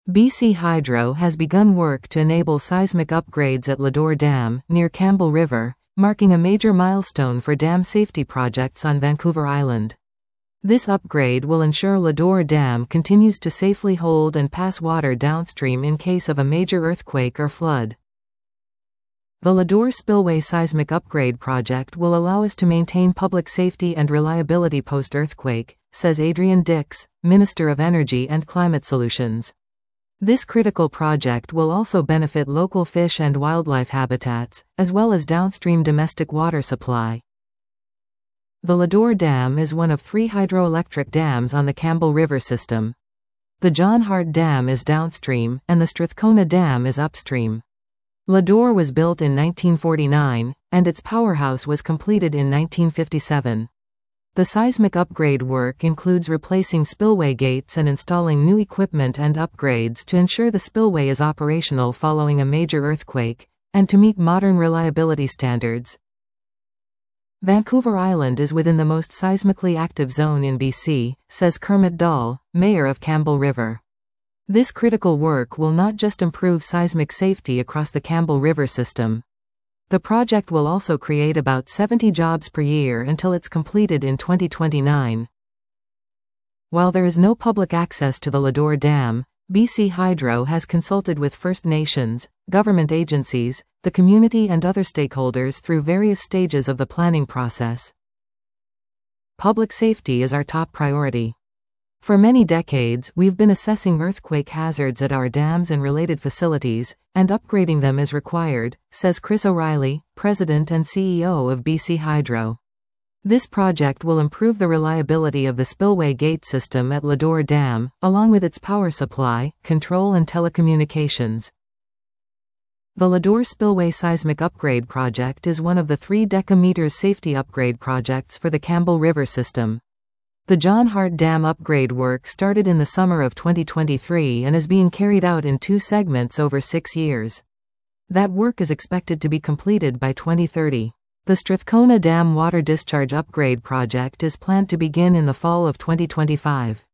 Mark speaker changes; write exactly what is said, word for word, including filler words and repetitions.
Speaker 1: B C Hydro has begun work to enable seismic upgrades at Ladore Dam, near Campbell River, marking a major milestone for dam safety projects on Vancouver Island. This upgrade will ensure Ladore Dam continues to safely hold and pass water downstream in case of a major earthquake or flood. The Ladore Spillway Seismic Upgrade Project will allow us to maintain public safety and reliability post-earthquake, says Adrian Dix, Minister of Energy and Climate Solutions. This critical project will also benefit local fish and wildlife habitats, as well as downstream domestic water supply. The Ladore Dam is one of three hydroelectric dams on the Campbell River system. The John Hart Dam is downstream, and the Strathcona Dam is upstream. Ladore was built in nineteen forty-nine, and its powerhouse was completed in nineteen fifty-seven. The seismic upgrade work includes replacing spillway gates and installing new equipment and upgrades to ensure the spillway is operational following a major earthquake, and to meet modern reliability standards. Vancouver Island is within the most seismically active zone in B C, says Kermit Dahl, Mayor of Campbell River. This critical work will not just improve seismic safety across the Campbell River system. The project will also create about seventy jobs per year until it's completed in twenty twenty-nine. While there is no public access to the Ladore Dam, B C Hydro has consulted with First Nations, government agencies, the community and other stakeholders through various stages of the planning process. Public safety is our top priority. For many decades, we've been assessing earthquake hazards at our dams and related facilities, and upgrading them is required, says Chris O'Reilly, President and C E O of B C Hydro. This project will improve the reliability of the spillway gate system at Ladore Dam, along with its power supply, control and telecommunications. The Ladore Spillway Seismic Upgrade Project is one of the three decameters safety upgrade projects for the Campbell River system. The John Hart Dam upgrade work started in the summer of twenty twenty-three and is being carried out in two segments over six years. That work is expected to be completed by twenty thirty. The Strathcona Dam Water Discharge Upgrade Project is planned to begin in the fall of twenty twenty-five.